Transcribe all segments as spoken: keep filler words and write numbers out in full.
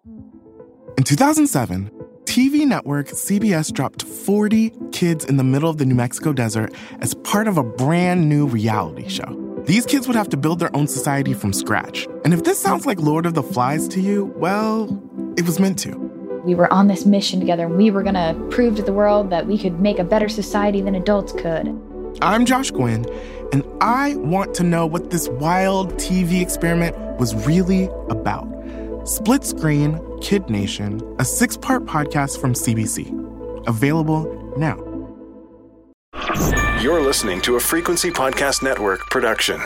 In two thousand seven, T V network C B S dropped forty kids in the middle of the New Mexico desert as part of a brand new reality show. These kids would have to build their own society from scratch. And if this sounds like Lord of the Flies to you, well, it was meant to. We were on this mission together, and we were going to prove to the world that we could make a better society than adults could. I'm Josh Gwynn, and I want to know what this wild T V experiment was really about. Split Screen, Kid Nation, a six-part podcast from C B C. Available now. You're listening to a Frequency Podcast Network production.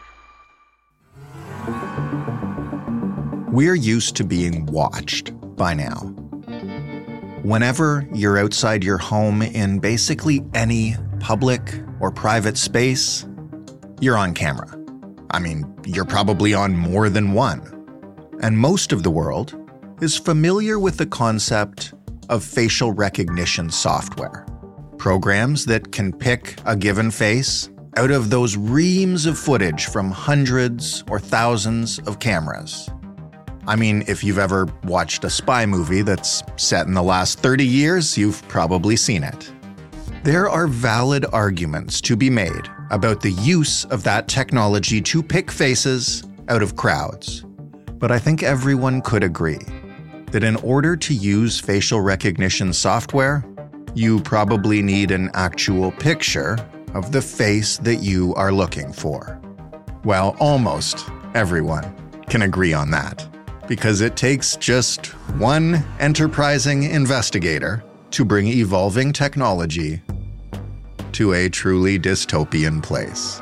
We're used to being watched by now. Whenever you're outside your home in basically any public or private space, you're on camera. I mean, you're probably on more than one. And most of the world is familiar with the concept of facial recognition software. Programs that can pick a given face out of those reams of footage from hundreds or thousands of cameras. I mean, if you've ever watched a spy movie that's set in the last thirty years, you've probably seen it. There are valid arguments to be made about the use of that technology to pick faces out of crowds. But I think everyone could agree that in order to use facial recognition software, you probably need an actual picture of the face that you are looking for. Well, almost everyone can agree on that, because it takes just one enterprising investigator to bring evolving technology to a truly dystopian place.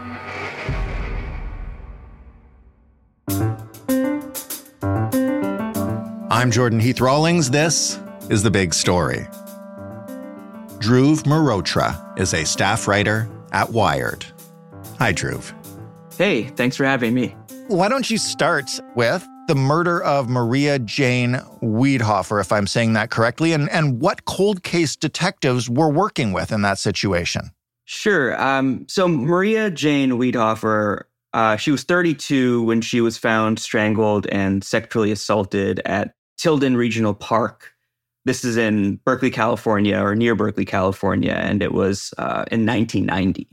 I'm Jordan Heath Rawlings. This is The Big Story. Dhruv Mehrotra is a staff writer at Wired. Hi, Dhruv. Hey, thanks for having me. Why don't you start with the murder of Maria Jane Wiedhofer, if I'm saying that correctly, and, and what cold case detectives were working with in that situation? Sure. Um, so Maria Jane Wiedhofer, uh, she was thirty-two when she was found strangled and sexually assaulted at Tilden Regional Park. This is in Berkeley, California, or near Berkeley, California, and it was uh, in nineteen ninety.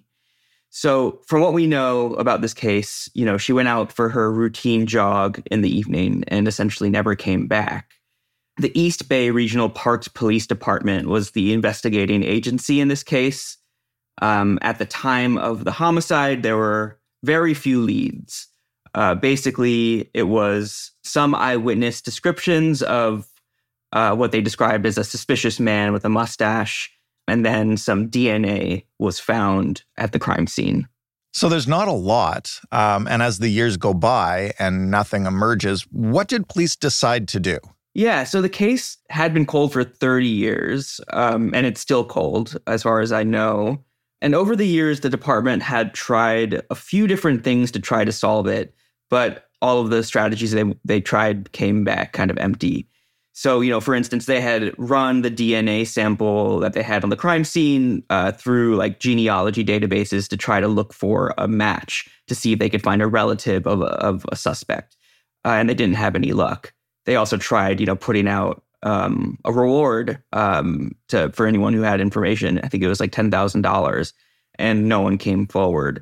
So from what we know about this case, you know, she went out for her routine jog in the evening and essentially never came back. The East Bay Regional Parks Police Department was the investigating agency in this case. Um, at the time of the homicide, there were very few leads. Uh, basically, it was some eyewitness descriptions of uh, what they described as a suspicious man with a mustache, and then some D N A was found at the crime scene. So there's not a lot. Um, and as the years go by and nothing emerges, what did police decide to do? Yeah, so the case had been cold for thirty years, um, and it's still cold, as far as I know. And over the years, the department had tried a few different things to try to solve it, but all of the strategies they they tried came back kind of empty. So, you know, for instance, they had run the D N A sample that they had on the crime scene uh, through like genealogy databases to try to look for a match to see if they could find a relative of a, of a suspect. Uh, and they didn't have any luck. They also tried, you know, putting out um, a reward um, to for anyone who had information. I think it was like ten thousand dollars, and no one came forward.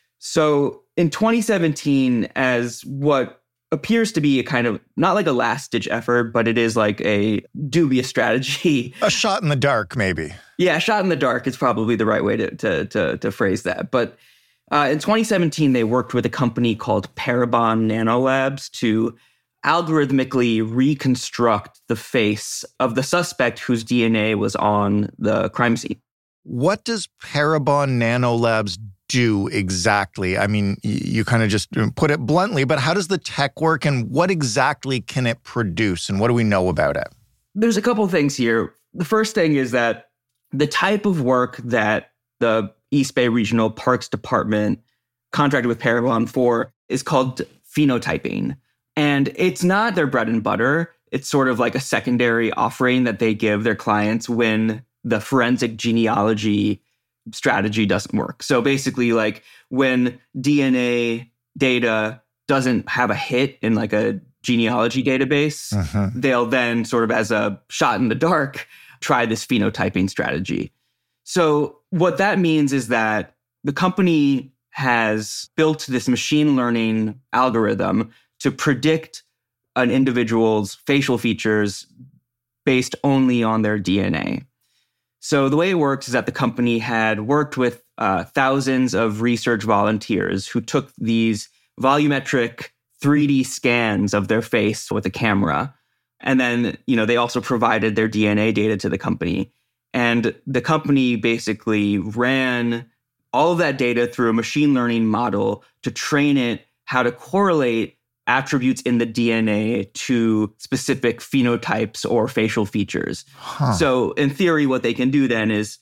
So in twenty seventeen, as what appears to be a kind of, not like a last-ditch effort, but it is like a dubious strategy. A shot in the dark, maybe. Yeah, a shot in the dark is probably the right way to to to, to phrase that. But uh, in twenty seventeen, they worked with a company called Parabon Nanolabs to algorithmically reconstruct the face of the suspect whose D N A was on the crime scene. What does Parabon Nanolabs do exactly? I mean, you kind of just put it bluntly, but how does the tech work and what exactly can it produce and what do we know about it? There's a couple things here. The first thing is that the type of work that the East Bay Regional Parks Department contracted with Parabon for is called phenotyping. And it's not their bread and butter. It's sort of like a secondary offering that they give their clients when the forensic genealogy strategy doesn't work. So basically, like when D N A data doesn't have a hit in like a genealogy database, Mm-hmm. they'll then sort of as a shot in the dark, try this phenotyping strategy. So what that means is that the company has built this machine learning algorithm to predict an individual's facial features based only on their D N A. So the way it works is that the company had worked with uh, thousands of research volunteers who took these volumetric three D scans of their face with a camera. And then, you know, they also provided their D N A data to the company. And the company basically ran all of that data through a machine learning model to train it how to correlate attributes in the D N A to specific phenotypes or facial features. Huh. So in theory, what they can do then is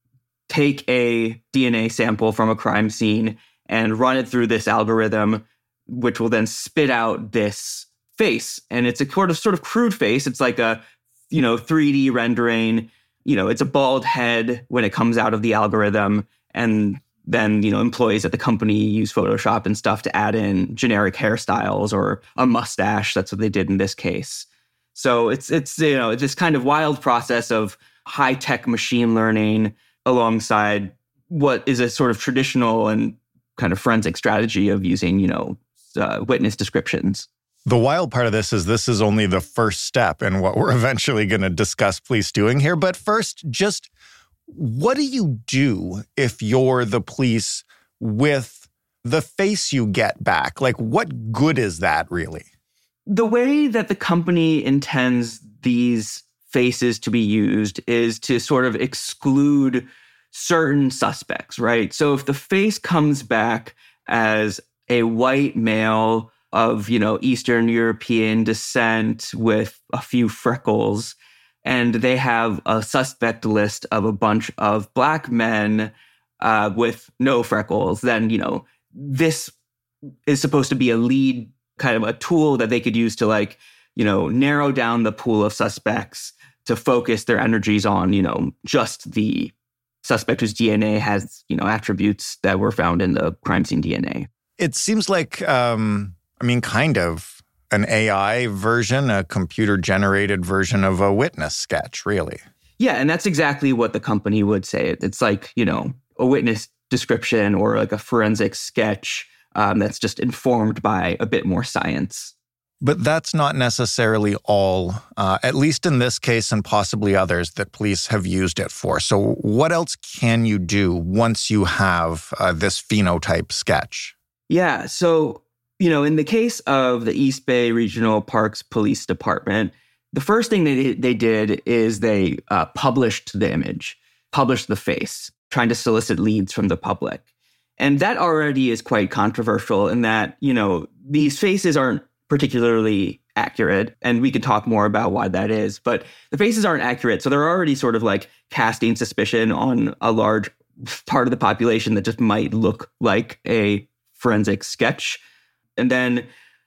take a D N A sample from a crime scene and run it through this algorithm, which will then spit out this face. And it's a sort of sort of crude face. It's like a, you know, three D rendering. You know, it's a bald head when it comes out of the algorithm. And then, you know, employees at the company use Photoshop and stuff to add in generic hairstyles or a mustache. That's what they did in this case. So it's, it's you know, this kind of wild process of high-tech machine learning alongside what is a sort of traditional and kind of forensic strategy of using, you know, uh, witness descriptions. The wild part of this is this is only the first step in what we're eventually going to discuss police doing here. But first, just what do you do if you're the police with the face you get back? Like, what good is that really? The way that the company intends these faces to be used is to sort of exclude certain suspects, right? So if the face comes back as a white male of, you know, Eastern European descent with a few freckles, and they have a suspect list of a bunch of black men uh, with no freckles, then, you know, this is supposed to be a lead, kind of a tool that they could use to, like, you know, narrow down the pool of suspects to focus their energies on, you know, just the suspect whose D N A has, you know, attributes that were found in the crime scene D N A. It seems like, um, I mean, kind of an A I version, a computer-generated version of a witness sketch, really. Yeah, and that's exactly what the company would say. It's like, you know, a witness description or like a forensic sketch um, that's just informed by a bit more science. But that's not necessarily all, uh, at least in this case and possibly others, that police have used it for. So what else can you do once you have uh, this phenotype sketch? Yeah, so, you know, in the case of the East Bay Regional Parks Police Department, the first thing they, they did is they uh, published the image, published the face, trying to solicit leads from the public. And that already is quite controversial in that, you know, these faces aren't particularly accurate, and we can talk more about why that is, but the faces aren't accurate. So they're already sort of like casting suspicion on a large part of the population that just might look like a forensic sketch. And then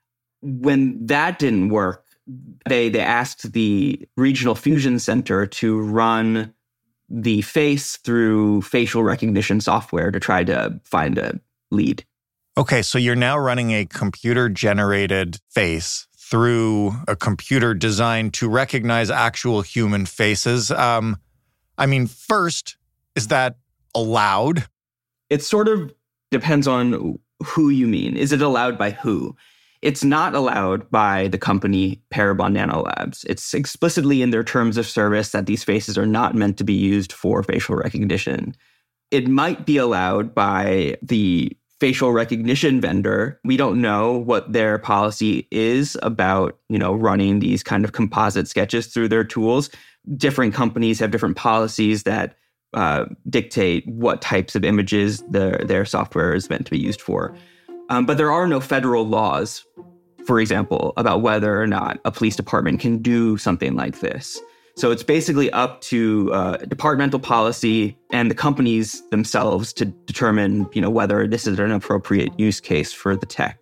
when that didn't work, they they asked the Regional Fusion Center to run the face through facial recognition software to try to find a lead. Okay, so you're now running a computer-generated face through a computer designed to recognize actual human faces. Um, I mean, first, is that allowed? It sort of depends on who you mean. Is it allowed by who? It's not allowed by the company Parabon Nanolabs. It's explicitly in their terms of service that these faces are not meant to be used for facial recognition. It might be allowed by the facial recognition vendor. We don't know what their policy is about, you know, running these kind of composite sketches through their tools. Different companies have different policies that uh, dictate what types of images their, their software is meant to be used for. Um, but there are no federal laws, for example, about whether or not a police department can do something like this. So it's basically up to uh, departmental policy and the companies themselves to determine, you know, whether this is an appropriate use case for the tech.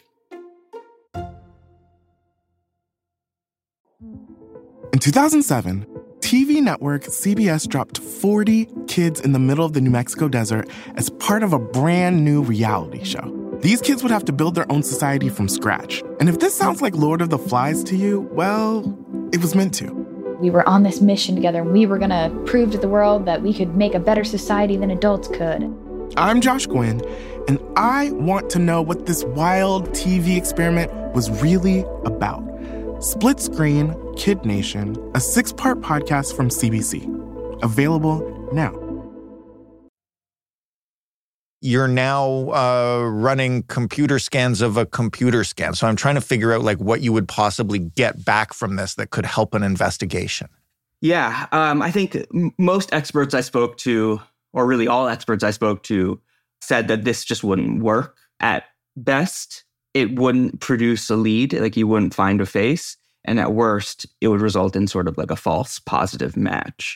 In two thousand seven, T V network C B S dropped forty kids in the middle of the New Mexico desert as part of a brand new reality show. These kids would have to build their own society from scratch. And if this sounds like Lord of the Flies to you, well, it was meant to. We were on this mission together, and we were going to prove to the world that we could make a better society than adults could. I'm Josh Gwynn, and I want to know what this wild T V experiment was really about. Split Screen, Kid Nation, a six-part podcast from C B C. Available now. You're now uh, running computer scans of a computer scan. So I'm trying to figure out like what you would possibly get back from this that could help an investigation. Yeah, um, I think m- most experts I spoke to, or really all experts I spoke to, said that this just wouldn't work. At best, it wouldn't produce a lead, like you wouldn't find a face. And at worst, it would result in sort of like a false positive match.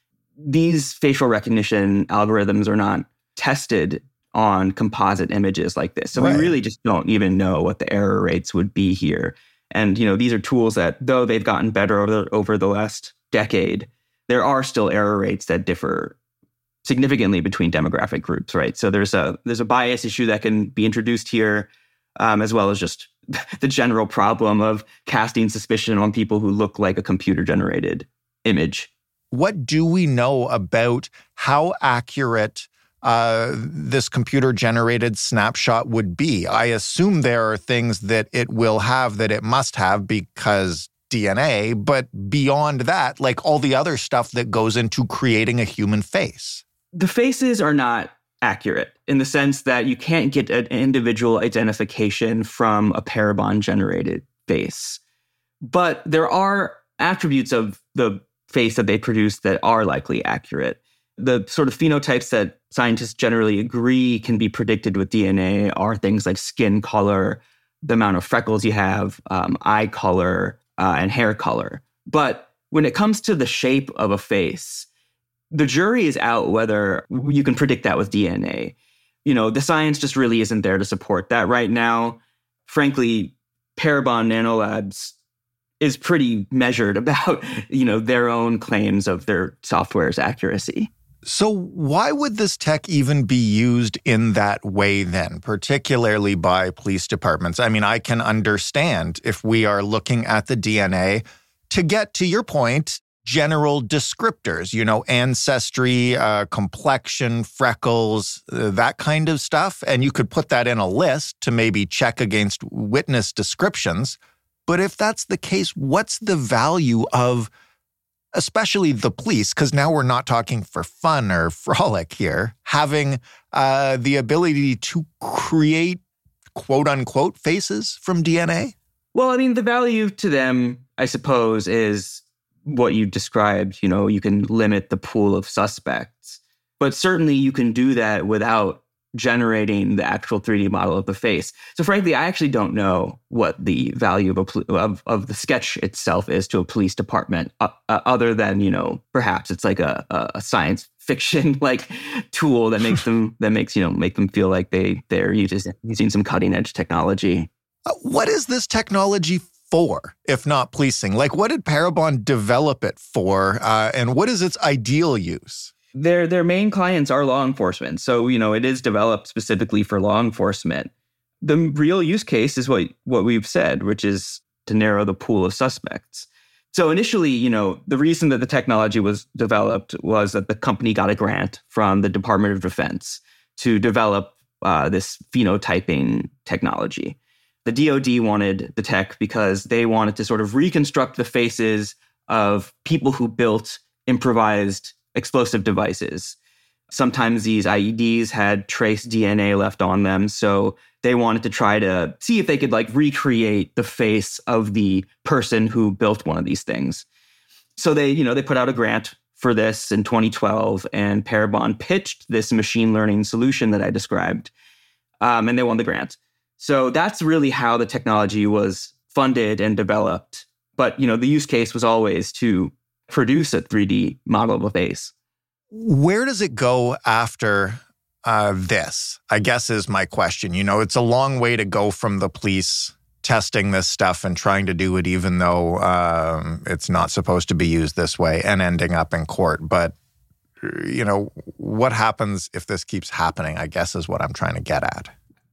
These facial recognition algorithms are not tested on composite images like this. So right. we really just don't even know what the error rates would be here. And, you know, these are tools that, though they've gotten better over the, over the last decade, there are still error rates that differ significantly between demographic groups, right? So there's a there's a bias issue that can be introduced here, um, as well as just the general problem of casting suspicion on people who look like a computer-generated image. What do we know about how accurate Uh, this computer-generated snapshot would be? I assume there are things that it will have that it must have because D N A, but beyond that, like all the other stuff that goes into creating a human face. The faces are not accurate in the sense that you can't get an individual identification from a Parabon-generated face. But there are attributes of the face that they produce that are likely accurate. The sort of phenotypes that scientists generally agree can be predicted with D N A are things like skin color, the amount of freckles you have, um, eye color, uh, and hair color. But when it comes to the shape of a face, the jury is out whether you can predict that with D N A. You know, the science just really isn't there to support that right now. Frankly, Parabon Nanolabs is pretty measured about, you know, their own claims of their software's accuracy. So why would this tech even be used in that way then, particularly by police departments? I mean, I can understand if we are looking at the D N A to get, to your point, general descriptors, you know, ancestry, uh, complexion, freckles, uh, that kind of stuff. And you could put that in a list to maybe check against witness descriptions. But if that's the case, what's the value of especially the police, because now we're not talking for fun or frolic here, having uh, the ability to create quote-unquote faces from D N A? Well, I mean, the value to them, I suppose, is what you described. You know, you can limit the pool of suspects. But certainly you can do that without generating the actual three D model of the face. So frankly, I actually don't know what the value of a of, of the sketch itself is to a police department, uh, uh, other than, you know, perhaps it's like a, a science fiction like tool that makes them that makes you know make them feel like they they're using using some cutting edge technology. Uh, what is this technology for, if not policing? Like, what did Parabon develop it for, uh, and what is its ideal use? Their their main clients are law enforcement. So, you know, it is developed specifically for law enforcement. The real use case is what, what we've said, which is to narrow the pool of suspects. So initially, you know, the reason that the technology was developed was that the company got a grant from the Department of Defense to develop uh, this phenotyping technology. The D O D wanted the tech because they wanted to sort of reconstruct the faces of people who built improvised explosive devices. Sometimes these I E Ds had trace D N A left on them, so they wanted to try to see if they could like recreate the face of the person who built one of these things. So they, you know, they put out a grant for this in twenty twelve, and Parabon pitched this machine learning solution that I described, um, and they won the grant. So that's really how the technology was funded and developed. But, you know, the use case was always to produce a three D model of a face. Where does it go after uh, this, I guess is my question. You know, it's a long way to go from the police testing this stuff and trying to do it even though um, it's not supposed to be used this way and ending up in court. But, you know, what happens if this keeps happening, I guess is what I'm trying to get at.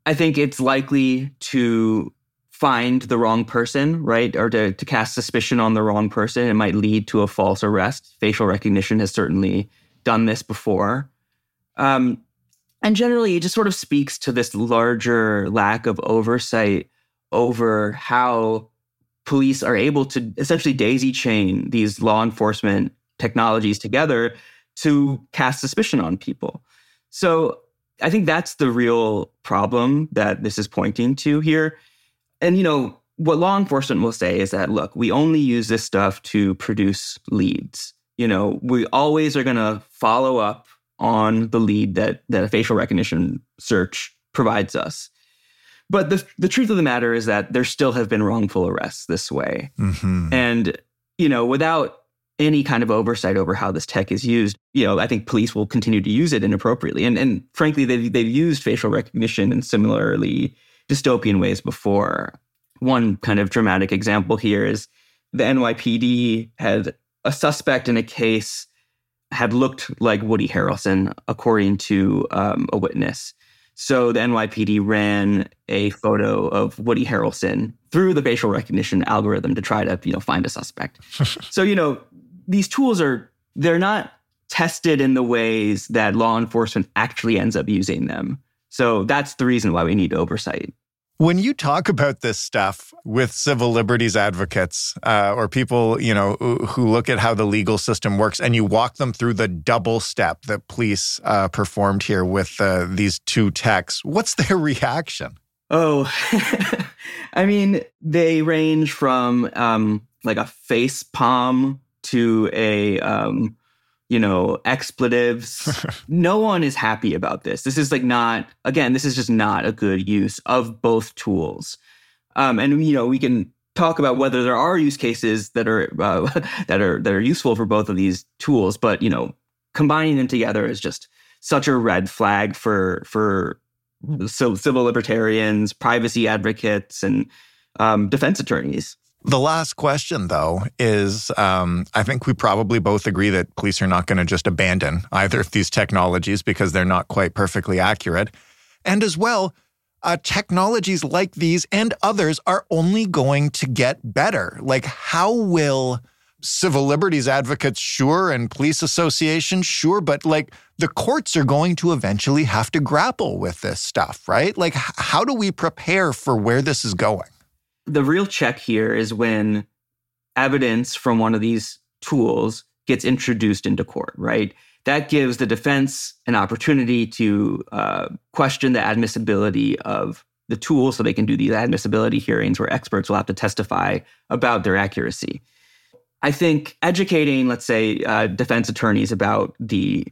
I think it's likely to find the wrong person, right? Or to, to cast suspicion on the wrong person. It might lead to a false arrest. Facial recognition has certainly done this before. Um, and generally, it just sort of speaks to this larger lack of oversight over how police are able to essentially daisy chain these law enforcement technologies together to cast suspicion on people. So I think that's the real problem that this is pointing to here. And, you know, what law enforcement will say is that, look, we only use this stuff to produce leads. You know, we always are going to follow up on the lead that, that a facial recognition search provides us. But the the truth of the matter is that there still have been wrongful arrests this way. Mm-hmm. And, you know, without any kind of oversight over how this tech is used, you know, I think police will continue to use it inappropriately. And, and frankly, they've, they've used facial recognition in similarly dystopian ways before. One kind of dramatic example here is the N Y P D had a suspect in a case had looked like Woody Harrelson, according to um, a witness. So the N Y P D ran a photo of Woody Harrelson through the facial recognition algorithm to try to, you know, find a suspect. So, you know, these tools are, they're not tested in the ways that law enforcement actually ends up using them. So that's the reason why we need oversight. When you talk about this stuff with civil liberties advocates uh, or people, you know, who look at how the legal system works and you walk them through the double step that police uh, performed here with uh, these two techs, what's their reaction? Oh, I mean, they range from um, like a face palm to a, um, you know, expletives. No one is happy about this. This is like not, again, this is just not a good use of both tools. Um, and, you know, we can talk about whether there are use cases that are uh, that are that are useful for both of these tools. But, you know, combining them together is just such a red flag for for so civil libertarians, privacy advocates, and um, defense attorneys. The last question, though, is um, I think we probably both agree that police are not going to just abandon either of these technologies because they're not quite perfectly accurate. And as well, uh, technologies like these and others are only going to get better. Like, how will civil liberties advocates, sure, and police associations, sure, but like the courts are going to eventually have to grapple with this stuff, right? Like, h- how do we prepare for where this is going? The real check here is when evidence from one of these tools gets introduced into court, right? That gives the defense an opportunity to uh, question the admissibility of the tool so they can do these admissibility hearings where experts will have to testify about their accuracy. I think educating, let's say, uh, defense attorneys about the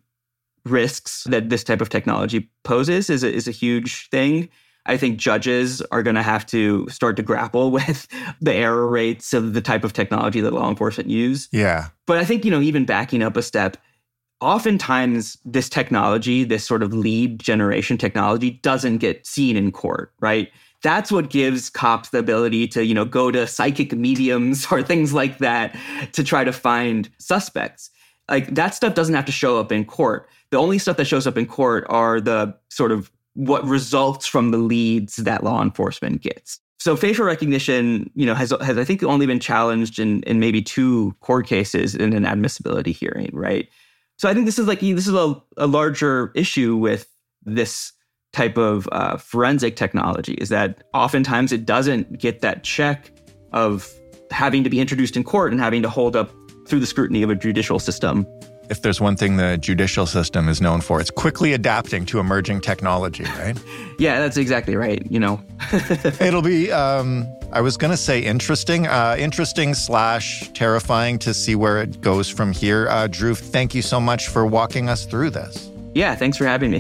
risks that this type of technology poses is a, is a huge thing. I think judges are going to have to start to grapple with the error rates of the type of technology that law enforcement use. Yeah. But I think, you know, even backing up a step, oftentimes this technology, this sort of lead generation technology, doesn't get seen in court, right? That's what gives cops the ability to, you know, go to psychic mediums or things like that to try to find suspects. Like, that stuff doesn't have to show up in court. The only stuff that shows up in court are the sort of what results from the leads that law enforcement gets. So facial recognition, you know, has, has I think only been challenged in, in maybe two court cases in an admissibility hearing, right? So I think this is like, this is a, a larger issue with this type of uh, forensic technology, is that oftentimes it doesn't get that check of having to be introduced in court and having to hold up through the scrutiny of a judicial system. If there's one thing the judicial system is known for, it's quickly adapting to emerging technology, right? Yeah, that's exactly right, you know. It'll be, um, I was going to say interesting, uh, interesting slash terrifying to see where it goes from here. Uh, Dhruv, thank you so much for walking us through this. Yeah, thanks for having me.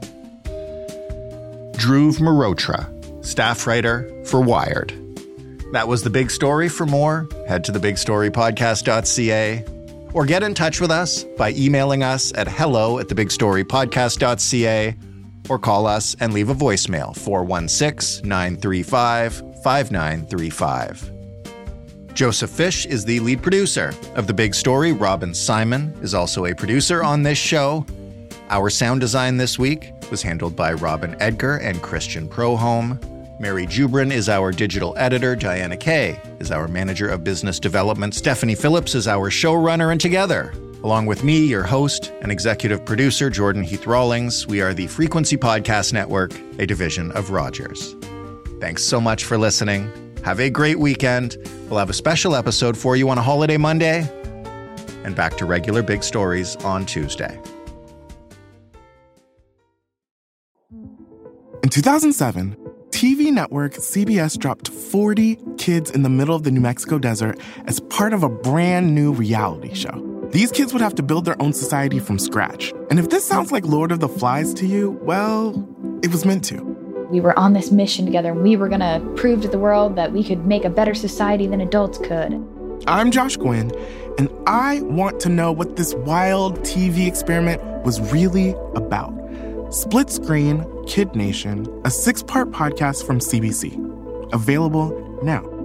Dhruv Mehrotra, staff writer for Wired. That was The Big Story. For more, head to the big story podcast dot c a. Or get in touch with us by emailing us at hello at the big story podcast dot c a or call us and leave a voicemail, four one six, nine three five, five nine three five. Joseph Fish is the lead producer of The Big Story. Robin Simon is also a producer on this show. Our sound design this week was handled by Robin Edgar and Christian Proholm. Mary Jubrin is our digital editor. Diana Kay is our manager of business development. Stephanie Phillips is our showrunner. And together, along with me, your host and executive producer, Jordan Heath Rawlings, we are the Frequency Podcast Network, a division of Rogers. Thanks so much for listening. Have a great weekend. We'll have a special episode for you on a holiday Monday, and back to regular big stories on Tuesday. In two thousand seven, T V network C B S dropped forty kids in the middle of the New Mexico desert as part of a brand new reality show. These kids would have to build their own society from scratch. And if this sounds like Lord of the Flies to you, well, it was meant to. We were on this mission together, and we were going to prove to the world that we could make a better society than adults could. I'm Josh Gwynn, and I want to know what this wild T V experiment was really about. Split Screen, Kid Nation, a six-part podcast from C B C. Available now.